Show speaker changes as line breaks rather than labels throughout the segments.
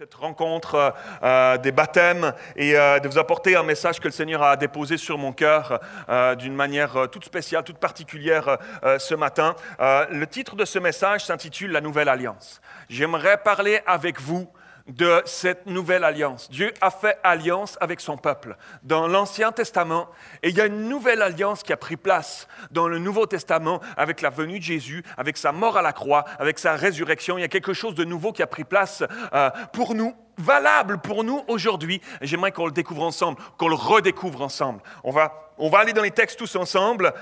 Cette rencontre des baptêmes et de vous apporter un message que le Seigneur a déposé sur mon cœur d'une manière toute spéciale, toute particulière ce matin. Le titre de ce message s'intitule « La Nouvelle Alliance ». J'aimerais parler avec vous de cette nouvelle alliance. Dieu a fait alliance avec son peuple dans l'Ancien Testament et il y a une nouvelle alliance qui a pris place dans le Nouveau Testament avec la venue de Jésus, avec sa mort à la croix, avec sa résurrection. Il y a quelque chose de nouveau qui a pris place pour nous, valable pour nous aujourd'hui. Et j'aimerais qu'on le découvre ensemble, qu'on le redécouvre ensemble. On va aller dans les textes tous ensemble.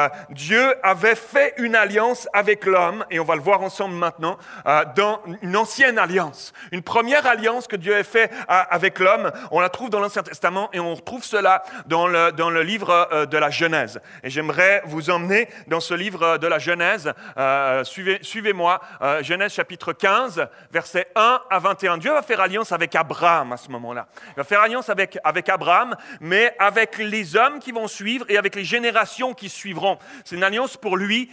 Dieu avait fait une alliance avec l'homme, et on va le voir ensemble maintenant, dans une ancienne alliance. Une première alliance que Dieu a fait avec l'homme, on la trouve dans l'Ancien Testament, et on retrouve cela dans le livre de la Genèse. Et j'aimerais vous emmener dans ce livre de la Genèse. Suivez-moi, Genèse chapitre 15, versets 1 à 21. Dieu va faire alliance avec Abraham à ce moment-là. Il va faire alliance avec Abraham, mais avec les hommes qui vont suivre et avec les générations qui suivront. C'est une alliance pour lui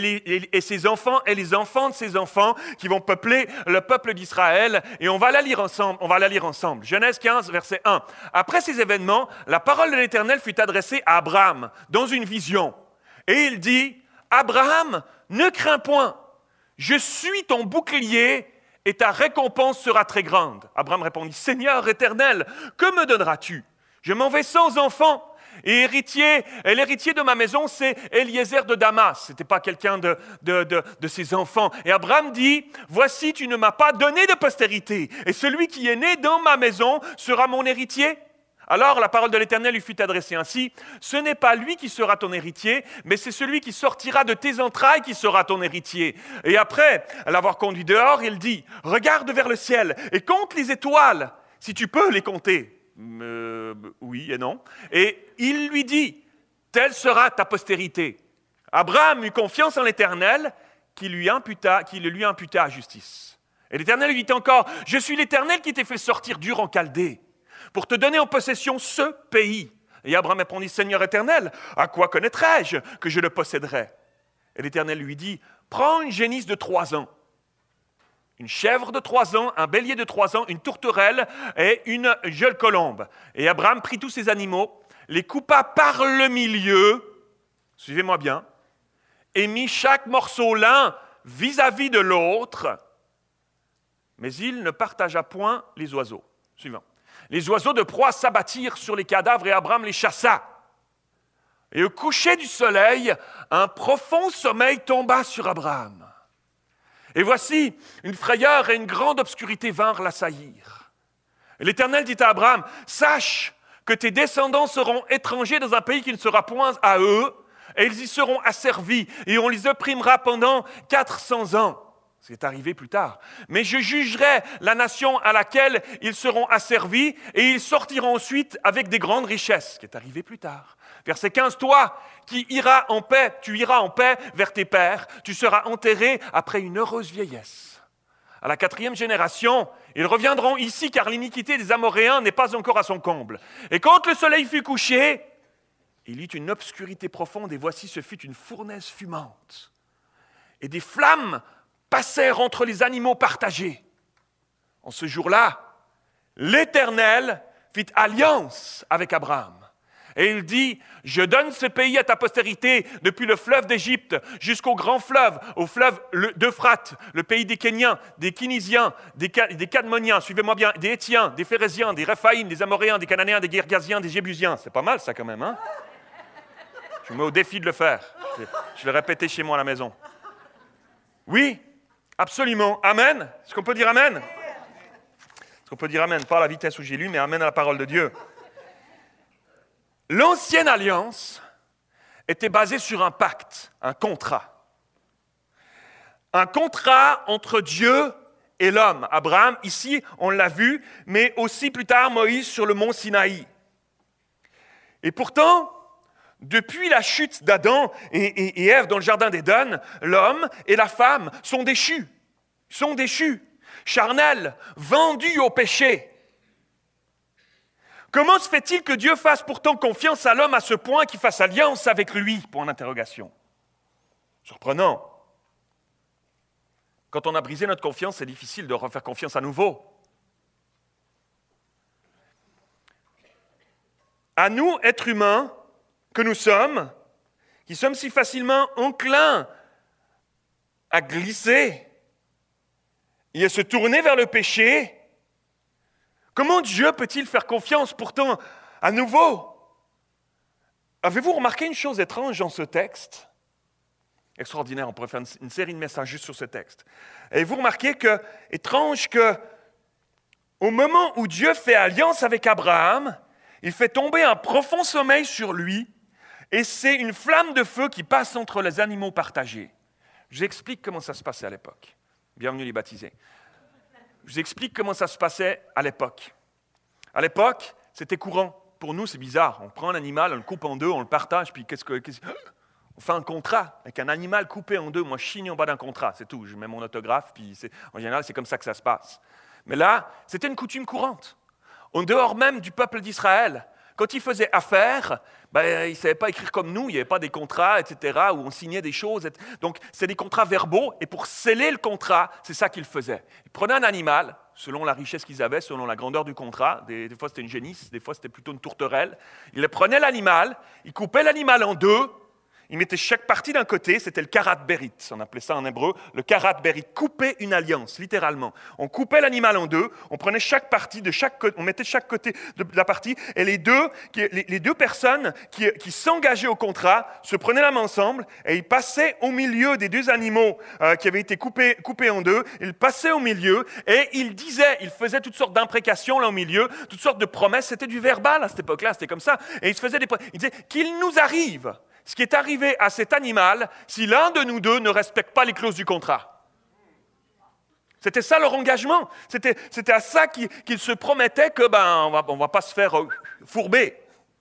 et ses enfants et les enfants de ses enfants qui vont peupler le peuple d'Israël. Et on va la lire ensemble. Genèse 15, verset 1. Après ces événements, la parole de l'Éternel fut adressée à Abraham dans une vision. Et il dit, « Abraham, ne crains point, je suis ton bouclier et ta récompense sera très grande. » Abraham répondit, « Seigneur éternel, que me donneras-tu? Je m'en vais sans enfant. Et l'héritier de ma maison, c'est Eliezer de Damas. Ce n'était pas quelqu'un de ses enfants. Et Abraham dit, « Voici, tu ne m'as pas donné de postérité, et celui qui est né dans ma maison sera mon héritier. » Alors la parole de l'Éternel lui fut adressée ainsi, « Ce n'est pas lui qui sera ton héritier, mais c'est celui qui sortira de tes entrailles qui sera ton héritier. » Et après l'avoir conduit dehors, il dit, « Regarde vers le ciel et compte les étoiles, si tu peux les compter. » Oui et non. Et il lui dit, « Telle sera ta postérité. » Abraham eut confiance en l'Éternel qui le lui imputa à justice. Et l'Éternel lui dit encore, « Je suis l'Éternel qui t'ai fait sortir d'Ur en Chaldée, pour te donner en possession ce pays. » Et Abraham répondit, « Seigneur éternel, à quoi connaîtrais-je que je le posséderais? » Et l'Éternel lui dit, « Prends une génisse de 3 ans, une chèvre de 3 ans, un bélier de 3 ans, une tourterelle et une jeune colombe. » Et Abraham prit tous ces animaux, les coupa par le milieu, suivez-moi bien, et mit chaque morceau l'un vis-à-vis de l'autre, mais il ne partagea point les oiseaux. Suivant. Les oiseaux de proie s'abattirent sur les cadavres et Abraham les chassa. Et au coucher du soleil, un profond sommeil tomba sur Abraham. Et voici, une frayeur et une grande obscurité vinrent l'assaillir. Et l'Éternel dit à Abraham, « Sache que tes descendants seront étrangers dans un pays qui ne sera point à eux, et ils y seront asservis, et on les opprimera pendant 400 ans. » C'est arrivé plus tard. « Mais je jugerai la nation à laquelle ils seront asservis, et ils sortiront ensuite avec des grandes richesses. » Ce qui est arrivé plus tard. Verset 15, « Toi qui iras en paix, tu iras en paix vers tes pères, tu seras enterré après une heureuse vieillesse. À la 4e génération, ils reviendront ici, car l'iniquité des Amoréens n'est pas encore à son comble. Et quand le soleil fut couché, il y eut une obscurité profonde, et voici, ce fut une fournaise fumante. Et des flammes passèrent entre les animaux partagés. En ce jour-là, l'Éternel fit alliance avec Abraham. Et il dit, « Je donne ce pays à ta postérité depuis le fleuve d'Égypte jusqu'au grand fleuve, au fleuve d'Euphrate, le pays des Kéniens, des Kinisiens, des Cadmoniens, suivez-moi bien, des Hétiens, des Phéréziens, des Réphaïm, des Amoréens, des Cananéens, des Girgasiens, des Jébusiens. » C'est pas mal ça quand même, hein? Je me mets au défi de le faire. Je vais le répéter chez moi à la maison. Oui, absolument. Amen. Est-ce qu'on peut dire Amen? Est-ce qu'on peut dire Amen? Pas à la vitesse où j'ai lu, mais Amen à la parole de Dieu. L'ancienne alliance était basée sur un pacte, un contrat. Un contrat entre Dieu et l'homme. Abraham, ici, on l'a vu, mais aussi plus tard Moïse sur le mont Sinaï. Et pourtant, depuis la chute d'Adam et Ève dans le jardin d'Éden, l'homme et la femme sont déchus, charnels, vendus au péché. Comment se fait-il que Dieu fasse pourtant confiance à l'homme à ce point qu'il fasse alliance avec lui? Point d'interrogation. Surprenant. Quand on a brisé notre confiance, c'est difficile de refaire confiance à nouveau. À nous, êtres humains, que nous sommes, qui sommes si facilement enclins à glisser et à se tourner vers le péché, comment Dieu peut-il faire confiance pourtant à nouveau? Avez-vous remarqué une chose étrange dans ce texte? Extraordinaire, on pourrait faire une série de messages juste sur ce texte. Avez-vous remarqué étrange que au moment où Dieu fait alliance avec Abraham, il fait tomber un profond sommeil sur lui et c'est une flamme de feu qui passe entre les animaux partagés. Je vous explique comment ça se passait à l'époque. Bienvenue les baptisés. Je vous explique comment ça se passait à l'époque. À l'époque, c'était courant. Pour nous, c'est bizarre. On prend un animal, on le coupe en deux, on le partage, puis on fait un contrat avec un animal coupé en deux. Moi, je signe en bas d'un contrat, c'est tout. Je mets mon autographe, puis en général, c'est comme ça que ça se passe. Mais là, c'était une coutume courante. En dehors même du peuple d'Israël, quand ils faisaient affaire, ils ne savaient pas écrire comme nous, il n'y avait pas des contrats, etc., où on signait des choses. Donc, c'est des contrats verbaux, et pour sceller le contrat, c'est ça qu'ils faisaient. Ils prenaient un animal, selon la richesse qu'ils avaient, selon la grandeur du contrat, des fois c'était une génisse, des fois c'était plutôt une tourterelle. Ils prenaient l'animal, ils coupaient l'animal en deux, ils mettaient chaque partie d'un côté, c'était le karat berit, on appelait ça en hébreu, le karat berit, couper une alliance, littéralement. On coupait l'animal en deux, on prenait chaque partie de chaque côté, on mettait chaque côté de la partie, et les deux personnes qui s'engageaient au contrat se prenaient la main ensemble, et ils passaient au milieu des deux animaux qui avaient été coupés en deux, ils passaient au milieu, et ils faisaient toutes sortes d'imprécations là au milieu, toutes sortes de promesses, c'était du verbal à cette époque-là, c'était comme ça, et ils disaient qu'il nous arrive ce qui est arrivé à cet animal si l'un de nous deux ne respecte pas les clauses du contrat. C'était ça leur engagement. C'était à ça qu'ils se promettaient que on va pas se faire fourber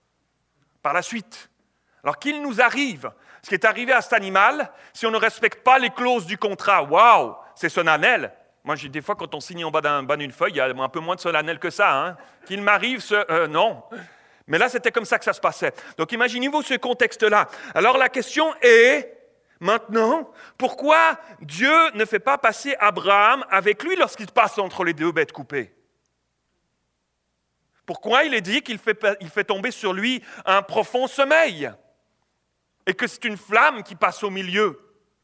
par la suite. Alors qu'il nous arrive ce qui est arrivé à cet animal si on ne respecte pas les clauses du contrat. Waouh, c'est solennel. Moi, des fois, quand on signe en bas d'une feuille, il y a un peu moins de solennel que ça. Hein. Qu'il m'arrive non. Mais là, c'était comme ça que ça se passait. Donc, imaginez-vous ce contexte-là. Alors, la question est, maintenant, pourquoi Dieu ne fait pas passer Abraham avec lui lorsqu'il passe entre les deux bêtes coupées? Pourquoi il est dit qu'il fait tomber sur lui un profond sommeil et que c'est une flamme qui passe au milieu?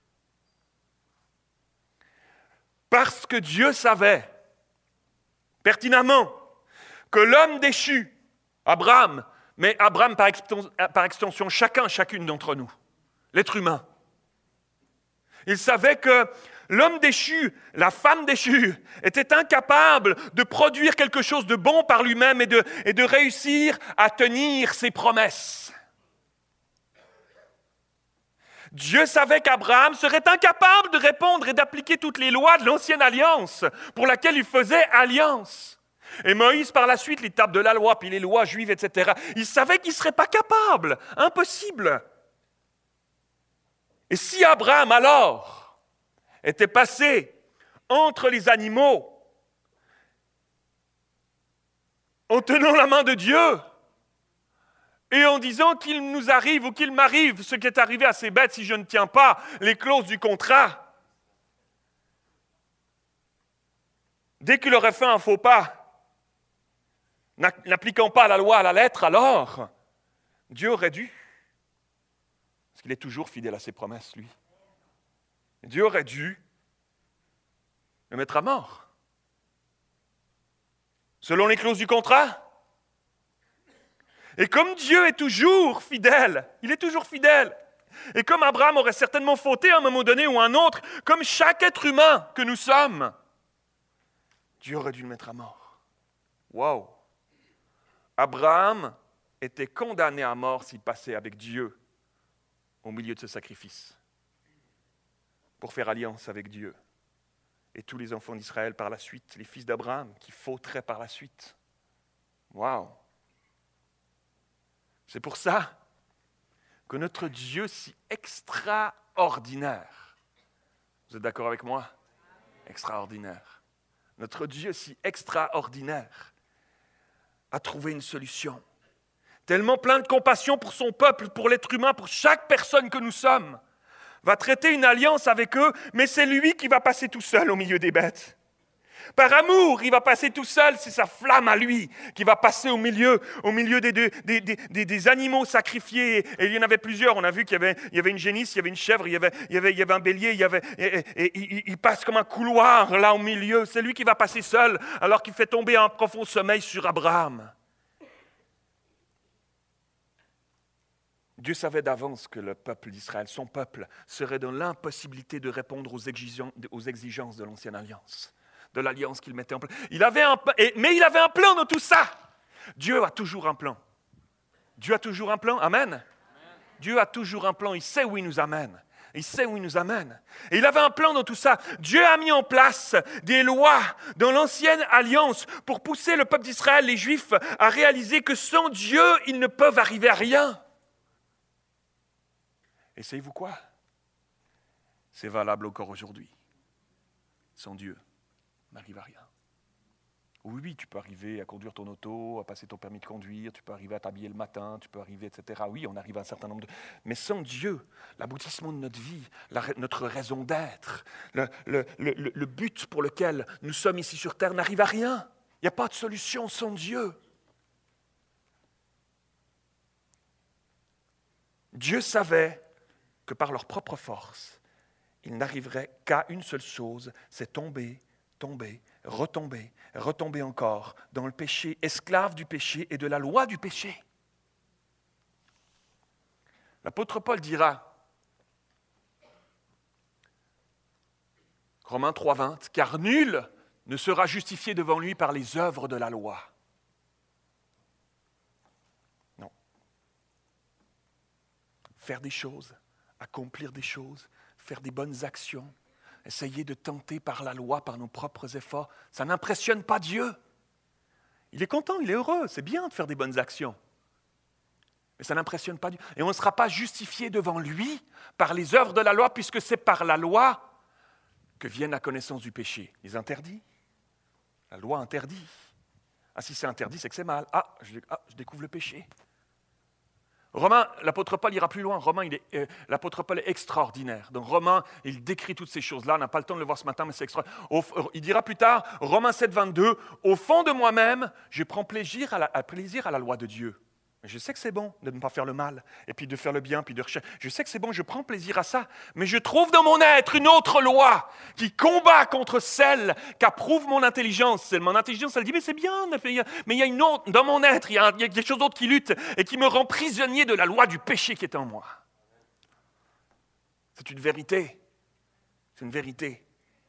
Parce que Dieu savait pertinemment que l'homme déchu, Abraham, mais Abraham par extension, chacune d'entre nous, l'être humain. Il savait que l'homme déchu, la femme déchue, était incapable de produire quelque chose de bon par lui-même et de réussir à tenir ses promesses. Dieu savait qu'Abraham serait incapable de répondre et d'appliquer toutes les lois de l'ancienne alliance pour laquelle il faisait alliance. Et Moïse, par la suite, les tables de la loi, puis les lois juives, etc., il savait qu'il ne serait pas capable, impossible. Et si Abraham, alors, était passé entre les animaux, en tenant la main de Dieu, et en disant qu'il nous arrive ou qu'il m'arrive ce qui est arrivé à ces bêtes si je ne tiens pas les clauses du contrat, dès qu'il aurait fait un faux pas, n'appliquant pas la loi à la lettre, alors, Dieu aurait dû, parce qu'il est toujours fidèle à ses promesses, lui, Dieu aurait dû le mettre à mort. Selon les clauses du contrat. Et comme Dieu est toujours fidèle, il est toujours fidèle, et comme Abraham aurait certainement fauté à un moment donné ou à un autre, comme chaque être humain que nous sommes, Dieu aurait dû le mettre à mort. Waouh! Abraham était condamné à mort s'il passait avec Dieu au milieu de ce sacrifice pour faire alliance avec Dieu. Et tous les enfants d'Israël par la suite, les fils d'Abraham qui fauteraient par la suite. Waouh! C'est pour ça que notre Dieu si extraordinaire, vous êtes d'accord avec moi? Extraordinaire. Notre Dieu si extraordinaire a trouvé une solution. Tellement plein de compassion pour son peuple, pour l'être humain, pour chaque personne que nous sommes, va traiter une alliance avec eux, mais c'est lui qui va passer tout seul au milieu des bêtes. Par amour, il va passer tout seul, c'est sa flamme à lui qui va passer au milieu des animaux sacrifiés. Et il y en avait plusieurs, on a vu qu'il y avait une génisse, il y avait une chèvre, il y avait un bélier, il passe comme un couloir là au milieu. C'est lui qui va passer seul alors qu'il fait tomber un profond sommeil sur Abraham. Dieu savait d'avance que le peuple d'Israël, son peuple, serait dans l'impossibilité de répondre aux exigences de l'ancienne alliance, de l'alliance qu'il mettait en place. Mais il avait un plan dans tout ça. Dieu a toujours un plan. Dieu a toujours un plan. Amen. Amen. Dieu a toujours un plan. Il sait où il nous amène. Il sait où il nous amène. Et il avait un plan dans tout ça. Dieu a mis en place des lois dans l'ancienne alliance pour pousser le peuple d'Israël, les Juifs, à réaliser que sans Dieu, ils ne peuvent arriver à rien. Et savez-vous quoi? C'est valable encore aujourd'hui. Sans Dieu, on n'arrive à rien. Oui, tu peux arriver à conduire ton auto, à passer ton permis de conduire, tu peux arriver à t'habiller le matin, tu peux arriver, etc. Oui, on arrive à un certain nombre de... Mais sans Dieu, l'aboutissement de notre vie, notre raison d'être, le but pour lequel nous sommes ici sur terre n'arrive à rien. Il n'y a pas de solution sans Dieu. Dieu savait que par leur propre force, ils n'arriveraient qu'à une seule chose, c'est tomber, retomber encore dans le péché, esclave du péché et de la loi du péché. L'apôtre Paul dira, Romains 3,20, « Car nul ne sera justifié devant lui par les œuvres de la loi. » Non. Faire des choses, accomplir des choses, faire des bonnes actions, essayer de tenter par la loi, par nos propres efforts, ça n'impressionne pas Dieu. Il est content, il est heureux, c'est bien de faire des bonnes actions. Mais ça n'impressionne pas Dieu. Et on ne sera pas justifié devant lui par les œuvres de la loi, puisque c'est par la loi que vient la connaissance du péché. Les interdits. La loi interdit. Ah, si c'est interdit, c'est que c'est mal. Je découvre le péché. Romain, l'apôtre Paul ira plus loin. L'apôtre Paul est extraordinaire. Donc Romain, il décrit toutes ces choses-là. On n'a pas le temps de le voir ce matin, mais c'est extraordinaire. Il dira plus tard, Romains 7, 22, « Au fond de moi-même, je prends plaisir à la loi de Dieu. » Je sais que c'est bon de ne pas faire le mal, et puis de faire le bien, puis de rechercher. Je sais que c'est bon, je prends plaisir à ça. Mais je trouve dans mon être une autre loi qui combat contre celle qu'approuve mon intelligence. Mon intelligence, elle dit, mais c'est bien, mais il y a une autre, dans mon être, il y a quelque chose d'autre qui lutte et qui me rend prisonnier de la loi du péché qui est en moi. C'est une vérité. C'est une vérité.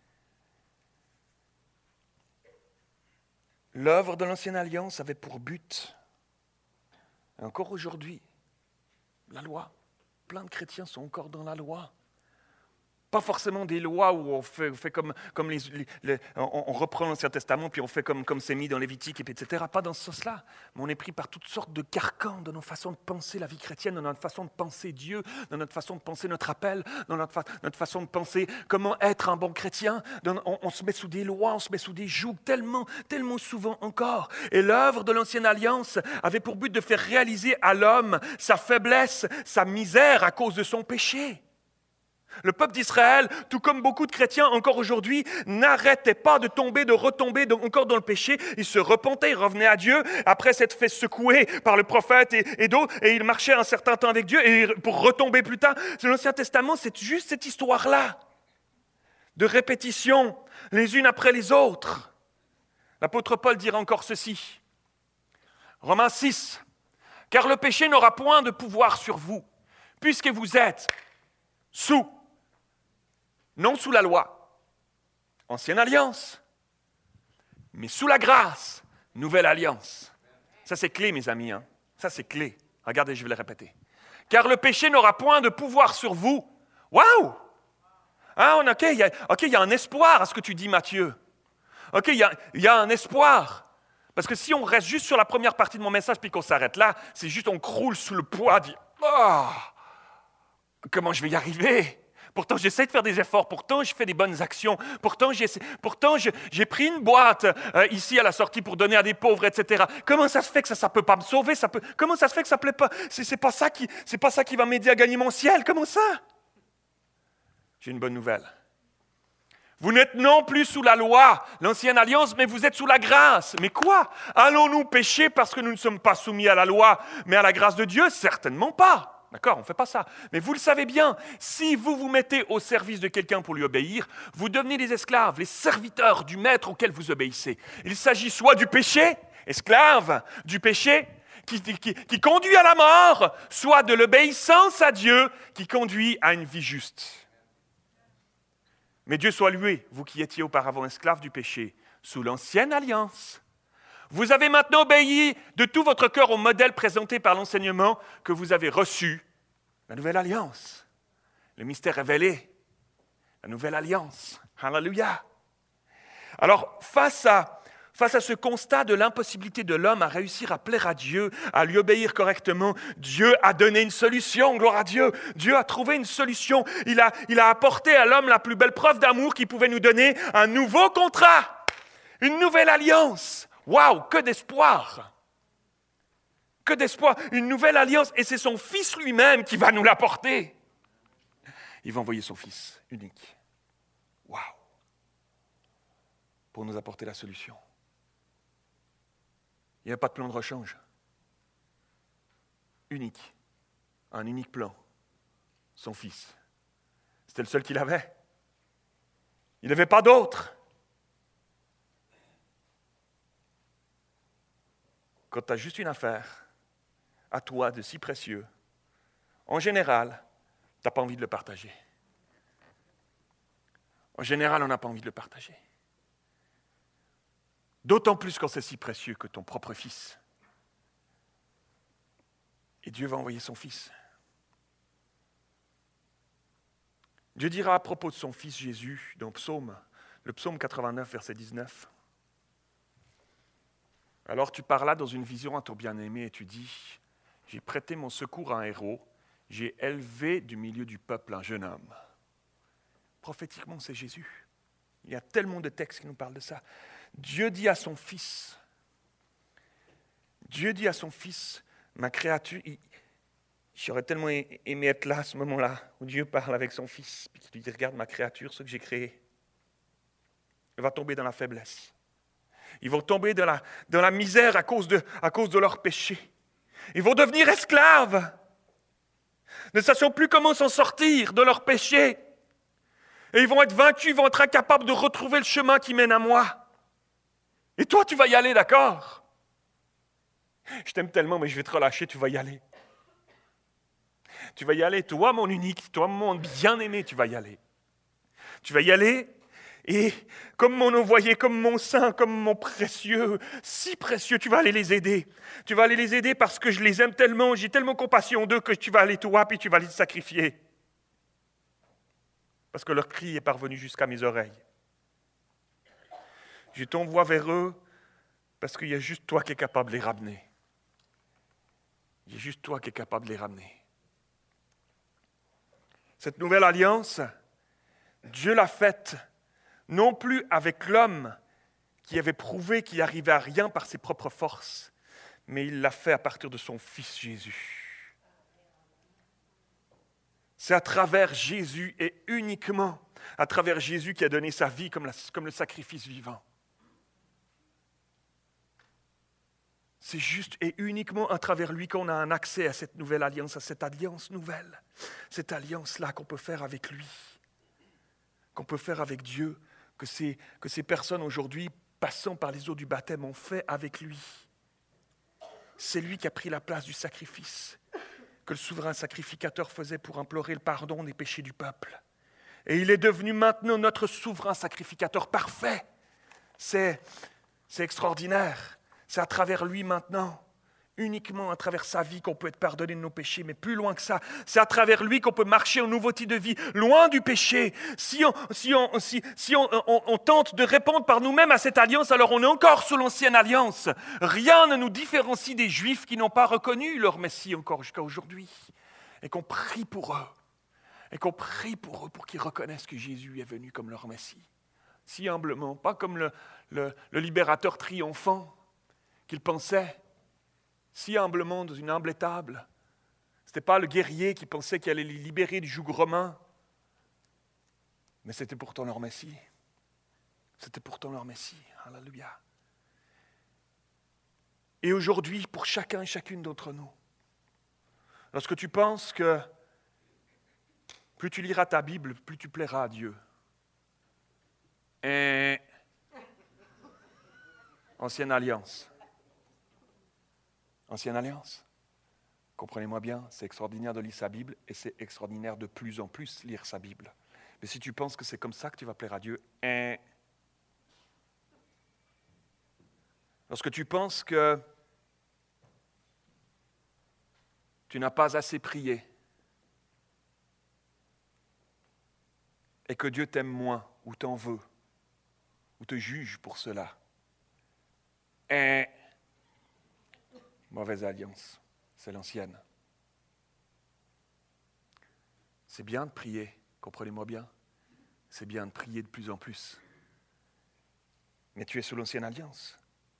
L'œuvre de l'ancienne alliance avait pour but... Et encore aujourd'hui, la loi, plein de chrétiens sont encore dans la loi. Pas forcément des lois où on fait comme on reprend l'Ancien Testament, puis on fait comme c'est mis dans Lévitique, etc. Pas dans ce sens-là. Mais on est pris par toutes sortes de carcans dans nos façons de penser la vie chrétienne, dans notre façon de penser Dieu, dans notre façon de penser notre appel, dans notre façon de penser comment être un bon chrétien. On se met sous des lois, on se met sous des jougs tellement souvent encore. Et l'œuvre de l'Ancienne Alliance avait pour but de faire réaliser à l'homme sa faiblesse, sa misère à cause de son péché. Le peuple d'Israël, tout comme beaucoup de chrétiens encore aujourd'hui, n'arrêtait pas de retomber encore dans le péché. Ils se repentaient, ils revenaient à Dieu, après s'être fait secouer par le prophète et d'autres, et ils marchaient un certain temps avec Dieu et pour retomber plus tard. L'Ancien Testament, c'est juste cette histoire-là, de répétition, les unes après les autres. L'apôtre Paul dira encore ceci, Romains 6, « Car le péché n'aura point de pouvoir sur vous, puisque vous êtes non sous la loi, ancienne alliance, mais sous la grâce, nouvelle alliance. » Ça, c'est clé, mes amis. Hein? Ça, c'est clé. Regardez, je vais le répéter. « Car le péché n'aura point de pouvoir sur vous. » Waouh! OK, il y a un espoir à ce que tu dis, Matthieu. OK, il y a un espoir. Parce que si on reste juste sur la première partie de mon message puis qu'on s'arrête là, c'est juste on croule sous le poids, dit « Oh, comment je vais y arriver ?» Pourtant, j'essaie de faire des efforts. Pourtant, je fais des bonnes actions. Pourtant, j'ai pris une boîte ici à la sortie pour donner à des pauvres, etc. Comment ça se fait que ça ne peut pas me sauver? Comment ça se fait que ça ne plaît pas? C'est pas ça qui va m'aider à gagner mon ciel. Comment ça? J'ai une bonne nouvelle. Vous n'êtes non plus sous la loi, l'ancienne alliance, mais vous êtes sous la grâce. Mais quoi? Allons-nous pécher parce que nous ne sommes pas soumis à la loi, mais à la grâce de Dieu? Certainement pas. D'accord? On ne fait pas ça. Mais vous le savez bien, si vous vous mettez au service de quelqu'un pour lui obéir, vous devenez les esclaves, les serviteurs du maître auquel vous obéissez. Il s'agit soit du péché, esclave du péché, qui conduit à la mort, soit de l'obéissance à Dieu qui conduit à une vie juste. Mais Dieu soit loué, vous qui étiez auparavant esclaves du péché, sous l'ancienne alliance. Vous avez maintenant obéi de tout votre cœur au modèle présenté par l'enseignement que vous avez reçu, la nouvelle alliance, le mystère révélé, la nouvelle alliance. Alléluia. Alors, face à ce constat de l'impossibilité de l'homme à réussir à plaire à Dieu, à lui obéir correctement, Dieu a donné une solution, gloire à Dieu. Dieu a trouvé une solution. Il a apporté à l'homme la plus belle preuve d'amour qu'il pouvait nous donner, un nouveau contrat, une nouvelle alliance. Waouh, que d'espoir! Que d'espoir! Une nouvelle alliance, et c'est son Fils lui-même qui va nous l'apporter. Il va envoyer son Fils unique. Waouh! Pour nous apporter la solution. Il n'y a pas de plan de rechange. Unique. Un unique plan. Son Fils. C'était le seul qu'il avait. Il n'avait pas d'autre. Quand tu as juste une affaire, à toi, de si précieux, en général, tu n'as pas envie de le partager. En général, on n'a pas envie de le partager. D'autant plus quand c'est si précieux que ton propre Fils. Et Dieu va envoyer son Fils. Dieu dira à propos de son Fils Jésus, dans le psaume 89, verset 19, « Alors tu parlas dans une vision à ton bien-aimé et tu dis, « J'ai prêté mon secours à un héros, j'ai élevé du milieu du peuple un jeune homme. » Prophétiquement, c'est Jésus. Il y a tellement de textes qui nous parlent de ça. Dieu dit à son Fils, ma créature, j'aurais tellement aimé être là à ce moment-là, où Dieu parle avec son Fils, puis qu'il lui dit, regarde ma créature, ce que j'ai créé, elle va tomber dans la faiblesse. Ils vont tomber dans la misère à cause de leur péché. Ils vont devenir esclaves, ne sachant plus comment s'en sortir de leur péché. Et ils vont être vaincus, ils vont être incapables de retrouver le chemin qui mène à moi. Et toi, tu vas y aller, d'accord? Je t'aime tellement, mais je vais te relâcher, tu vas y aller. Tu vas y aller, toi, mon unique, toi, mon bien-aimé, tu vas y aller. Tu vas y aller, et comme mon envoyé, comme mon saint, comme mon précieux, si précieux, tu vas aller les aider. Tu vas aller les aider parce que je les aime tellement, j'ai tellement compassion d'eux que tu vas aller toi, puis tu vas les sacrifier. Parce que leur cri est parvenu jusqu'à mes oreilles. Je t'envoie vers eux parce qu'il y a juste toi qui es capable de les ramener. Il y a juste toi qui es capable de les ramener. Cette nouvelle alliance, Dieu l'a faite non plus avec l'homme qui avait prouvé qu'il n'arrivait à rien par ses propres forces, mais il l'a fait à partir de son Fils Jésus. C'est à travers Jésus et uniquement à travers Jésus qui a donné sa vie comme le sacrifice vivant. C'est juste et uniquement à travers lui qu'on a un accès à cette nouvelle alliance, à cette alliance nouvelle. Cette alliance-là qu'on peut faire avec lui, qu'on peut faire avec Dieu, que ces personnes aujourd'hui, passant par les eaux du baptême, ont fait avec lui. C'est lui qui a pris la place du sacrifice que le souverain sacrificateur faisait pour implorer le pardon des péchés du peuple. Et il est devenu maintenant notre souverain sacrificateur parfait. C'est extraordinaire. C'est à travers lui maintenant, uniquement à travers sa vie qu'on peut être pardonné de nos péchés, mais plus loin que ça, c'est à travers lui qu'on peut marcher en nouveauté de vie, loin du péché. Si on tente de répondre par nous-mêmes à cette alliance, alors on est encore sous l'ancienne alliance. Rien ne nous différencie des Juifs qui n'ont pas reconnu leur Messie encore jusqu'à aujourd'hui. Et qu'on prie pour eux. Pour qu'ils reconnaissent que Jésus est venu comme leur Messie. Si humblement, pas comme le libérateur triomphant qu'ils pensaient, si humblement dans une humble étable. Ce n'était pas le guerrier qui pensait qu'il allait les libérer du joug romain, mais c'était pourtant leur Messie. C'était pourtant leur Messie. Alléluia. Et aujourd'hui, pour chacun et chacune d'entre nous, lorsque tu penses que plus tu liras ta Bible, plus tu plairas à Dieu. Et Ancienne Alliance. Ancienne Alliance. Comprenez-moi bien, c'est extraordinaire de lire sa Bible et c'est extraordinaire de plus en plus lire sa Bible. Mais si tu penses que c'est comme ça que tu vas plaire à Dieu, lorsque tu penses que tu n'as pas assez prié et que Dieu t'aime moins ou t'en veut ou te juge pour cela, mauvaise alliance, c'est l'ancienne. C'est bien de prier, comprenez-moi bien, c'est bien de prier de plus en plus. Mais tu es sous l'ancienne alliance.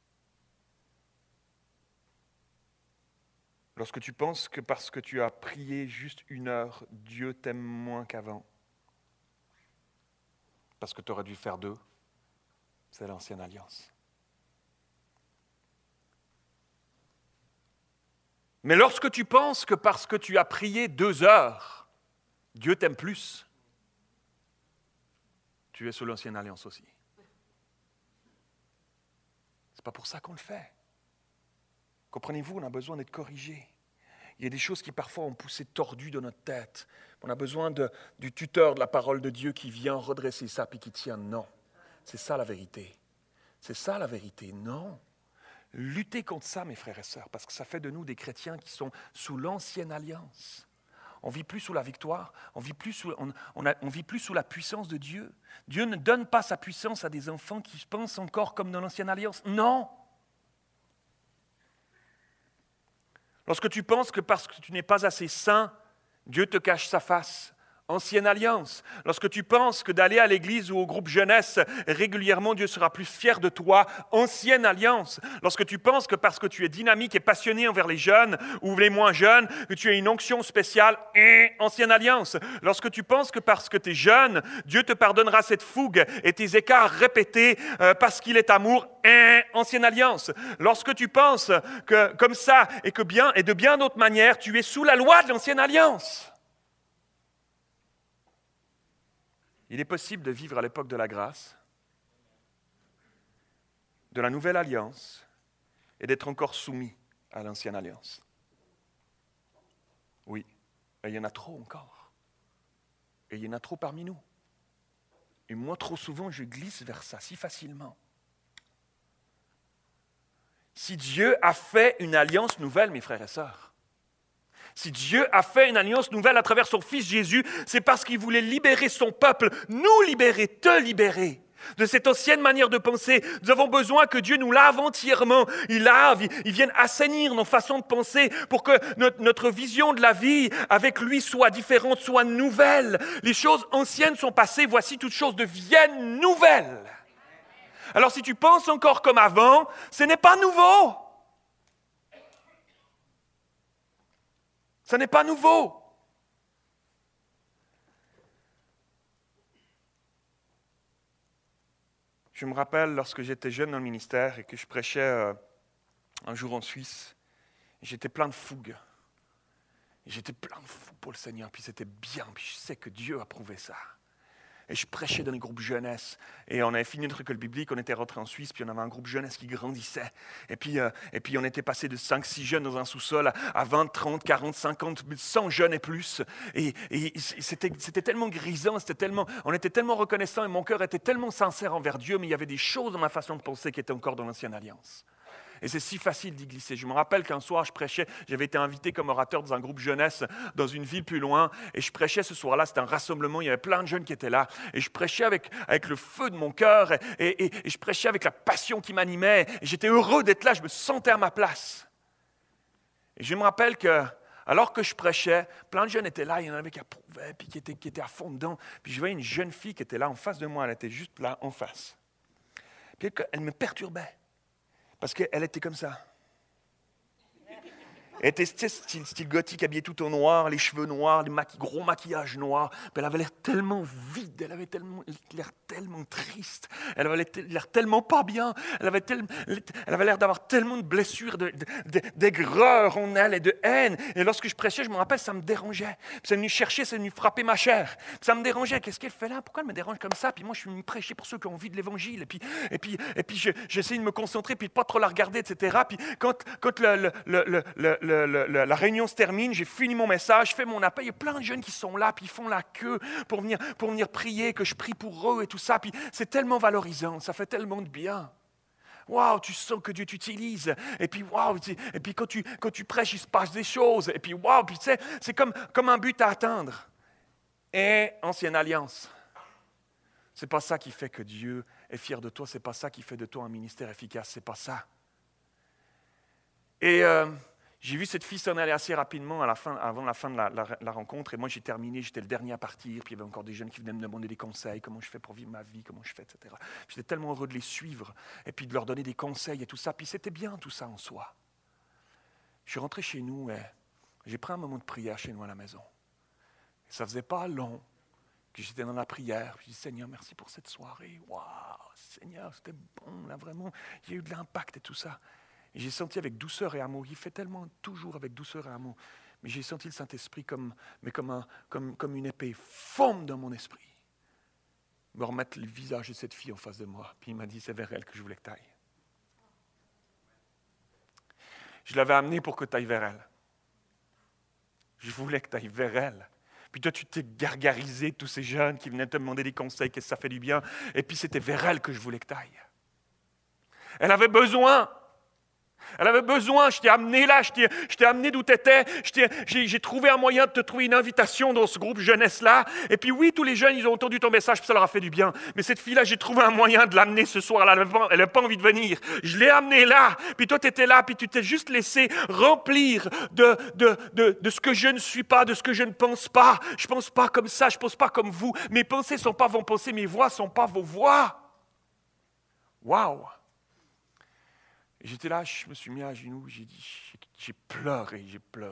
Lorsque tu penses que parce que tu as prié juste 1 heure, Dieu t'aime moins qu'avant, parce que tu aurais dû faire 2, c'est l'ancienne alliance. Mais lorsque tu penses que parce que tu as prié 2 heures, Dieu t'aime plus, tu es sous l'ancienne alliance aussi. C'est pas pour ça qu'on le fait. Comprenez-vous, on a besoin d'être corrigé. Il y a des choses qui parfois ont poussé tordues dans notre tête. On a besoin du tuteur de la parole de Dieu qui vient redresser ça puis qui tient. Non, c'est ça la vérité. C'est ça la vérité. Non. Luttez contre ça, mes frères et sœurs, parce que ça fait de nous des chrétiens qui sont sous l'ancienne alliance. On ne vit plus sous la victoire, on vit plus sous la puissance de Dieu. Dieu ne donne pas sa puissance à des enfants qui pensent encore comme dans l'ancienne alliance. Non. Lorsque tu penses que parce que tu n'es pas assez saint, Dieu te cache sa face. Ancienne alliance. Lorsque tu penses que d'aller à l'église ou au groupe jeunesse régulièrement, Dieu sera plus fier de toi. Ancienne alliance. Lorsque tu penses que parce que tu es dynamique et passionné envers les jeunes ou les moins jeunes, que tu as une onction spéciale. Ancienne alliance. Lorsque tu penses que parce que tu es jeune, Dieu te pardonnera cette fougue et tes écarts répétés parce qu'il est amour. Ancienne alliance. Lorsque tu penses que comme ça et de bien d'autres manières, tu es sous la loi de l'ancienne alliance. Il est possible de vivre à l'époque de la grâce, de la nouvelle alliance, et d'être encore soumis à l'ancienne alliance. Oui, et il y en a trop encore. Et il y en a trop parmi nous. Et moi, trop souvent, je glisse vers ça si facilement. Si Dieu a fait une alliance nouvelle, mes frères et sœurs, si Dieu a fait une alliance nouvelle à travers son Fils Jésus, c'est parce qu'il voulait libérer son peuple, nous libérer, te libérer de cette ancienne manière de penser. Nous avons besoin que Dieu nous lave entièrement. Il vienne assainir nos façons de penser pour que notre vision de la vie avec lui soit différente, soit nouvelle. Les choses anciennes sont passées, voici toutes choses deviennent nouvelles. Alors si tu penses encore comme avant, ce n'est pas nouveau. Ce n'est pas nouveau. Je me rappelle lorsque j'étais jeune dans le ministère et que je prêchais un jour en Suisse, j'étais plein de fougue. J'étais plein de fougue pour le Seigneur, puis c'était bien, puis je sais que Dieu approuvait ça. Et je prêchais dans les groupes jeunesse. Et on avait fini notre école biblique, on était rentré en Suisse, puis on avait un groupe jeunesse qui grandissait. Et puis on était passé de 5-6 jeunes dans un sous-sol à 20, 30, 40, 50, 100 jeunes et plus. Et c'était tellement grisant, on était tellement reconnaissants et mon cœur était tellement sincère envers Dieu, mais il y avait des choses dans ma façon de penser qui étaient encore dans l'ancienne alliance. Et c'est si facile d'y glisser. Je me rappelle qu'un soir, je prêchais, j'avais été invité comme orateur dans un groupe jeunesse dans une ville plus loin, et je prêchais ce soir-là, c'était un rassemblement, il y avait plein de jeunes qui étaient là, et je prêchais avec le feu de mon cœur, et je prêchais avec la passion qui m'animait, et j'étais heureux d'être là, je me sentais à ma place. Et je me rappelle que, alors que je prêchais, plein de jeunes étaient là, il y en avait qui approuvaient, puis qui étaient à fond dedans, puis je voyais une jeune fille qui était là en face de moi, elle était juste là en face. Puis elle me perturbait. Parce qu'elle était comme ça. Elle était style gothique, habillée tout en noir, les cheveux noirs, gros maquillage noir. Puis elle avait l'air tellement vide, elle avait l'air tellement triste, elle avait l'air tellement pas bien, elle avait l'air d'avoir tellement de blessures, d'aigreur en elle et de haine. Et lorsque je prêchais, je me rappelle, ça me dérangeait. Puis ça venait chercher, ça venait frapper ma chair. Puis ça me dérangeait. Qu'est-ce qu'elle fait là? Pourquoi elle me dérange comme ça? Puis moi, je suis venu prêcher pour ceux qui ont envie de l'Évangile. Et puis j'essaie de me concentrer, puis de pas trop la regarder, etc. Puis quand la réunion se termine, j'ai fini mon message, je fais mon appel, il y a plein de jeunes qui sont là, puis ils font la queue pour venir prier, que je prie pour eux et tout ça. Puis c'est tellement valorisant, ça fait tellement de bien. Waouh, tu sens que Dieu t'utilise. Et puis, waouh, et puis quand tu prêches, il se passe des choses. Et puis, waouh, puis tu sais, c'est comme un but à atteindre. Et ancienne alliance. C'est pas ça qui fait que Dieu est fier de toi, c'est pas ça qui fait de toi un ministère efficace, c'est pas ça. Et j'ai vu cette fille s'en aller assez rapidement avant la fin de la rencontre. Et moi, j'ai terminé, j'étais le dernier à partir. Puis il y avait encore des jeunes qui venaient me demander des conseils. Comment je fais pour vivre ma vie, comment je fais, etc. J'étais tellement heureux de les suivre et puis de leur donner des conseils et tout ça. Puis c'était bien tout ça en soi. Je suis rentré chez nous et j'ai pris un moment de prière chez nous à la maison. Et ça faisait pas long que j'étais dans la prière. Puis je dis, Seigneur, merci pour cette soirée. Waouh, Seigneur, c'était bon, là vraiment. Il y a eu de l'impact et tout ça. Et j'ai senti avec douceur et amour, il fait tellement toujours avec douceur et amour, mais j'ai senti le Saint-Esprit comme une épée fondre dans mon esprit, me remettre le visage de cette fille en face de moi. Puis il m'a dit, c'est vers elle que je voulais que tu ailles. Je l'avais amenée pour que tu ailles vers elle. Je voulais que tu ailles vers elle. Puis toi, tu t'es gargarisé de tous ces jeunes qui venaient te demander des conseils, qu'est-ce que ça fait du bien. Et puis c'était vers elle que je voulais que tu ailles. Elle avait besoin. Elle avait besoin, je t'ai amené là, je t'ai amené d'où tu étais, j'ai trouvé un moyen de te trouver une invitation dans ce groupe jeunesse-là. Et puis oui, tous les jeunes, ils ont entendu ton message, puis ça leur a fait du bien. Mais cette fille-là, j'ai trouvé un moyen de l'amener ce soir-là, elle n'avait pas envie de venir. Je l'ai amenée là, puis toi tu étais là, puis tu t'es juste laissé remplir de ce que je ne suis pas, de ce que je ne pense pas. Je ne pense pas comme ça, je ne pense pas comme vous. Mes pensées ne sont pas vos pensées, mes voix ne sont pas vos voix. Waouh! J'étais là, je me suis mis à genoux, j'ai pleuré.